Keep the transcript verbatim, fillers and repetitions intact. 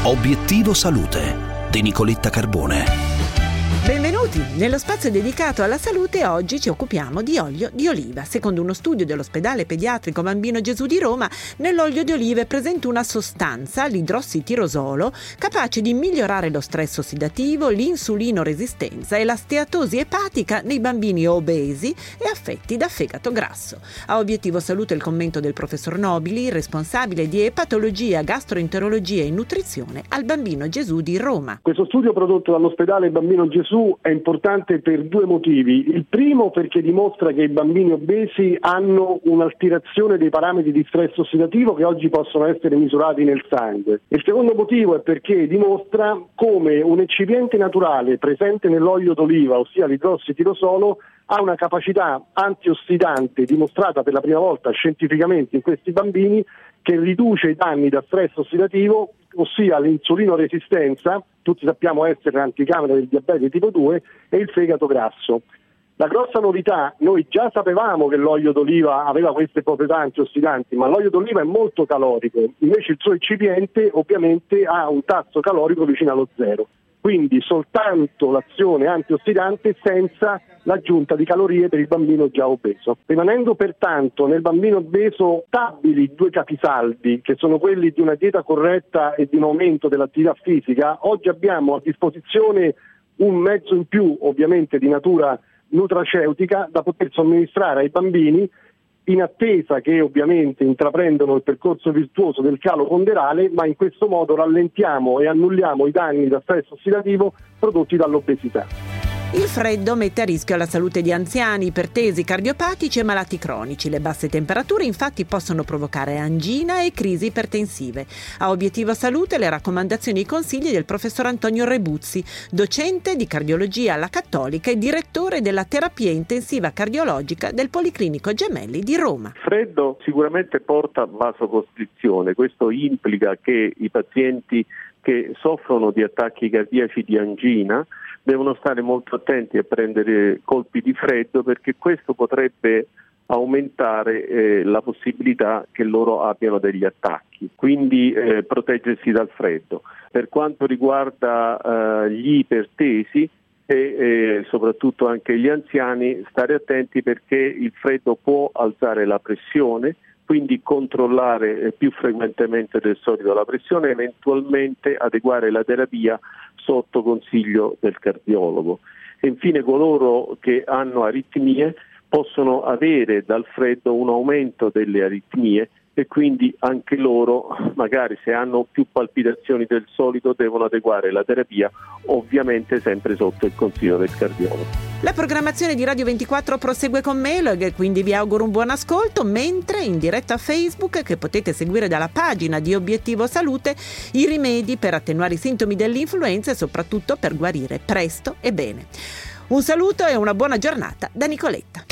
Obiettivo Salute di Nicoletta Carbone. Benvenuti! Nello spazio dedicato alla salute oggi ci occupiamo di olio di oliva. Secondo uno studio dell'ospedale pediatrico Bambino Gesù di Roma, nell'olio di oliva è presente una sostanza, l'idrossitirosolo, capace di migliorare lo stress ossidativo, l'insulino resistenza e la steatosi epatica nei bambini obesi e affetti da fegato grasso. A Obiettivo Salute il commento del professor Nobili, responsabile di epatologia, gastroenterologia e nutrizione al Bambino Gesù di Roma. Questo studio prodotto dall'ospedale Bambino Gesù è importante per due motivi. Il primo perché dimostra che i bambini obesi hanno un'alterazione dei parametri di stress ossidativo che oggi possono essere misurati nel sangue. Il secondo motivo è perché dimostra come un eccipiente naturale presente nell'olio d'oliva, ossia l'idrossitirosolo, ha una capacità antiossidante dimostrata per la prima volta scientificamente in questi bambini, che riduce i danni da stress ossidativo, ossia l'insulino resistenza, tutti sappiamo essere l'anticamera del diabete tipo due, e il fegato grasso. La grossa novità, noi già sapevamo che l'olio d'oliva aveva queste proprietà antiossidanti, ma l'olio d'oliva è molto calorico, invece il suo eccipiente ovviamente ha un tasso calorico vicino allo zero. Quindi soltanto l'azione antiossidante senza l'aggiunta di calorie per il bambino già obeso. Rimanendo pertanto nel bambino obeso stabili due capisaldi, che sono quelli di una dieta corretta e di un aumento dell'attività fisica, oggi abbiamo a disposizione un mezzo in più, ovviamente di natura nutraceutica, da poter somministrare ai bambini in attesa che ovviamente intraprendono il percorso virtuoso del calo ponderale, ma in questo modo rallentiamo e annulliamo i danni da stress ossidativo prodotti dall'obesità. Il freddo mette a rischio la salute di anziani, ipertesi, cardiopatici e malati cronici. Le basse temperature infatti possono provocare angina e crisi ipertensive. A Obiettivo Salute le raccomandazioni e i consigli del professor Antonio Rebuzzi, docente di cardiologia alla Cattolica e direttore della terapia intensiva cardiologica del Policlinico Gemelli di Roma. Il freddo sicuramente porta vasocostrizione, questo implica che i pazienti che soffrono di attacchi cardiaci di angina devono stare molto attenti a prendere colpi di freddo, perché questo potrebbe aumentare eh, la possibilità che loro abbiano degli attacchi, quindi eh, proteggersi dal freddo. Per quanto riguarda eh, gli ipertesi e eh, soprattutto anche gli anziani, stare attenti perché il freddo può alzare la pressione, quindi controllare eh, più frequentemente del solito la pressione e eventualmente adeguare la terapia sotto consiglio del cardiologo. E infine coloro che hanno aritmie possono avere dal freddo un aumento delle aritmie e quindi anche loro, magari se hanno più palpitazioni del solito, devono adeguare la terapia, ovviamente sempre sotto il consiglio del cardiologo. La programmazione di Radio ventiquattro prosegue con Melog, quindi vi auguro un buon ascolto, mentre in diretta a Facebook, che potete seguire dalla pagina di Obiettivo Salute, i rimedi per attenuare i sintomi dell'influenza e soprattutto per guarire presto e bene. Un saluto e una buona giornata da Nicoletta.